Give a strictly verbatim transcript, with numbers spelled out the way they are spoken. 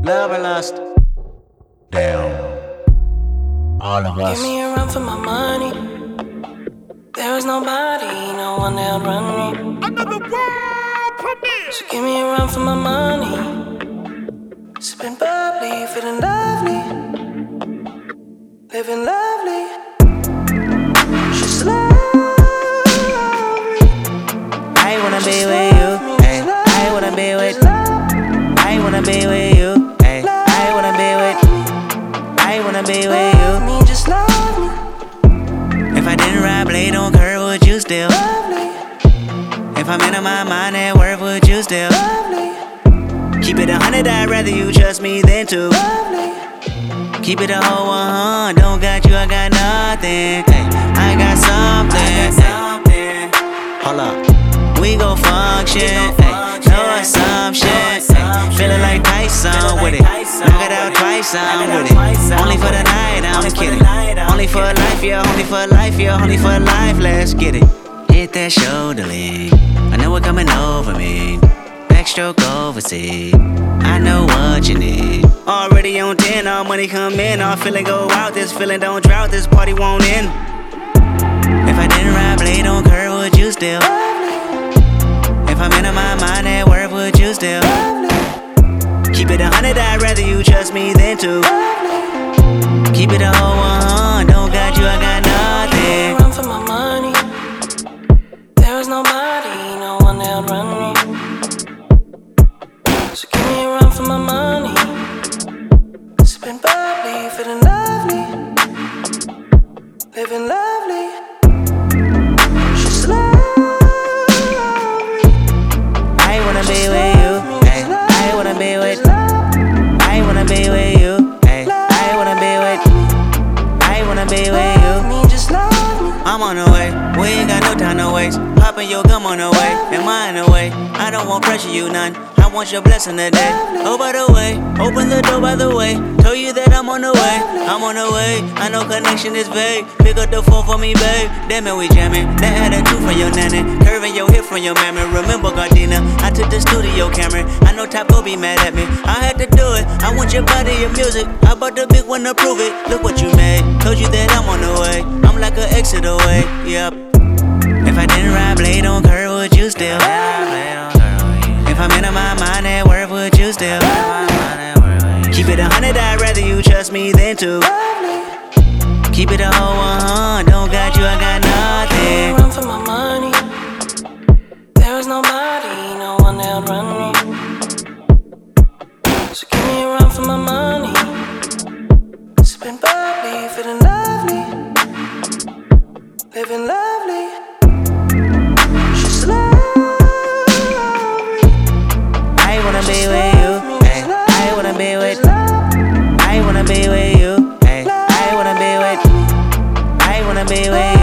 Love or lust? Damn. All of us. Give me a run for my money. There is nobody, no one that'll run me. Another world premiere. So give me a run for my money. Sipping bubbly, feeling lovely, living lovely. She's lovely. I wanna be with you. Ay, I wanna be with. I wanna be with you. Ay, I wanna be with. I wanna be with you. Love me, just love me. If I didn't ride blade on curve, would you still? Lovely, If I'm in my mind at work, would you still? lovely, Keep it a hundred, I'd rather you trust me than to. lovely. Keep it a whole one, don't got you, I got nothing. Ay, I got something. Ay, hold up, we gon' function. Ay, no assumption. Ay, feeling like Tyson with it. Knock it out twice, I'm with it. Only for the night, I'm kidding. Only for life, yeah, only for life, yeah, only for life, let's get it. Hit that shoulder lean, I know it coming over me. Backstroke overseas, I know what you need. Already on ten, all money come in, all feeling go out. This feeling don't drought, this party won't end. If I didn't ride blade on curve, would you still? If I'm in my mind at work, would you still? Keep it a hundred, I'd rather you trust me than to. Keep it a whole one, don't got you, I got nothing. Run for my money. There is nobody, no one that'll run me. So give me a run for my money. Sipping bubbly, feeling lovely, living lovely. She's lovely. I wanna be with you. Ay, I wanna be with. I wanna be with you. Ay, I wanna be with. I wanna be with you. Love me, just love me. I'm on the way, we ain't got no time to waste. Poppin' your gum on the way, am I in the way? I don't want pressure, you none. I want your blessing today. Oh, by the way, open the door by the way. Told you that I'm on the way, I'm on the way. I know connection is vague. Pick up the phone for me, babe. Damn it, we jamming. That had a two from your nanny. Curving your hip from your mammy. Remember, Gardena, I took the studio camera. I know Top go be mad at me. I had to do it. I want your body, your music. I bought the big one to prove it. Look what you made. Told you that I'm on the way. I'm like an exit away. Yep. If I didn't ride blade on curve, would you still? If I'm in my mind at work, would you still? Keep it a hundred, I'd rather you trust me than to. Keep it a whole one, don't got you, I got nothing. Run for my money. There is nobody, no one that'll run me. So give me a run for my money. Sipping bubbly, feeling lovely, living lovely. She's lovely. I wanna be with you. Ay, I wanna be with. I wanna be with you. Ay, I wanna be with. I wanna be with